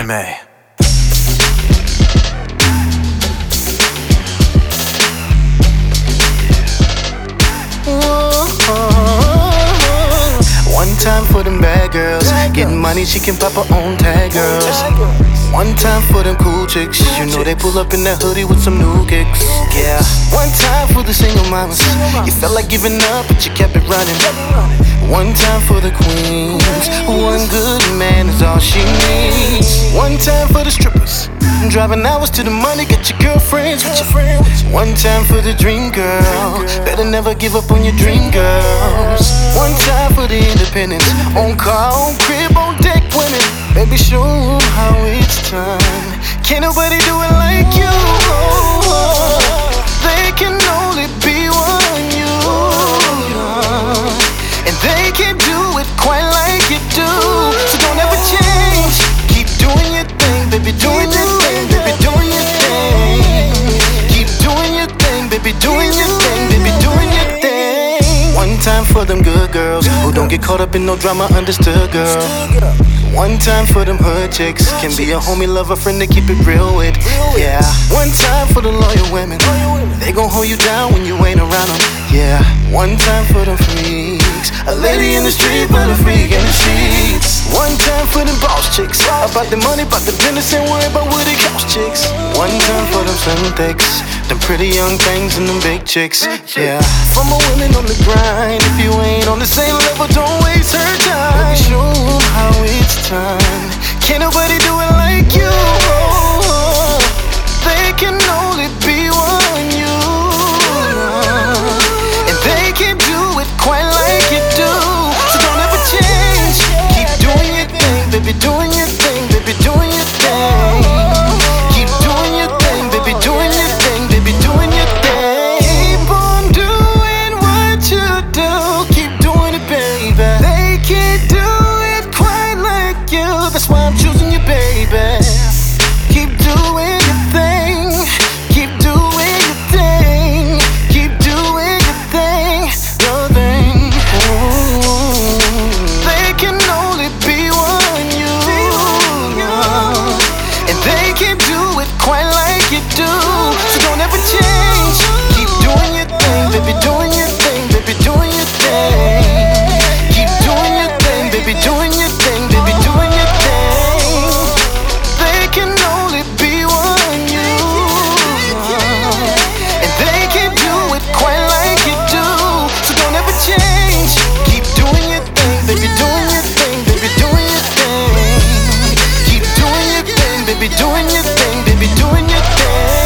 Remy. One time for them bad girls, getting money, she can pop her own tag girls. One time for them cool chicks, you know they pull up in that hoodie with some new kicks. Yeah. One time for the single mamas, you felt like giving up but you kept it running. One time for the queens, one good man is all she needs. One time for the strippers, driving hours to the money, get your girlfriends with your friends. One time for the dream girl, better never give up on your dream girls. One time for the independents, on car, on crib, on deck women. Baby, show 'em how it's done. Can't nobody do it like you. They can only be one you. And they can't do it quite like you do. So don't ever change. Keep doing your thing, baby, doing your thing, baby, doing your thing. Keep doing your thing, baby, doing your thing, baby, doing your thing. One time for them good girls who don't get caught up in no drama, understood girl. One time for them hood chicks, can be a homie, love, a friend to keep it real with. Yeah. One time for the loyal women, they gon' hold you down when you ain't around them. Yeah. One time for them freaks, a lady in the street but a freak in the sheets. One time for them boss chicks, about the money, about the business, ain't worry about what it costs chicks. One time for them slim thicks, them pretty young things and them big chicks. Yeah. For my women on the grind, if you ain't on the same level, don't waste her time. Show 'em how it's done. Can't nobody do it like you. They can only be one you. And they can't do it quite like you do. So don't ever change. Keep doing your thing, baby, doing your thing, baby, doing your thing. Keep doing your thing, baby, doing your thing, baby, doing your thing. Keep on doing what you do. Keep doing it, baby. They can't do it quite like you. That's why I'm choosing you, baby. Keep doing your thing. Keep doing your thing. Keep doing your thing. Your thing. Ooh. They can only be one you. And they can't do it quite like you do. So don't ever change. Keep doing your thing, baby, doing your thing, baby, doing your thing. Keep doing your thing, baby, doing your thing, baby, doing your thing. They can only be one you. And they can't do it quite like you do. So don't ever change. Keep doing your thing, baby, doing your thing, baby, doing your thing. Keep doing your thing, baby, doing your thing, baby, doing your thing.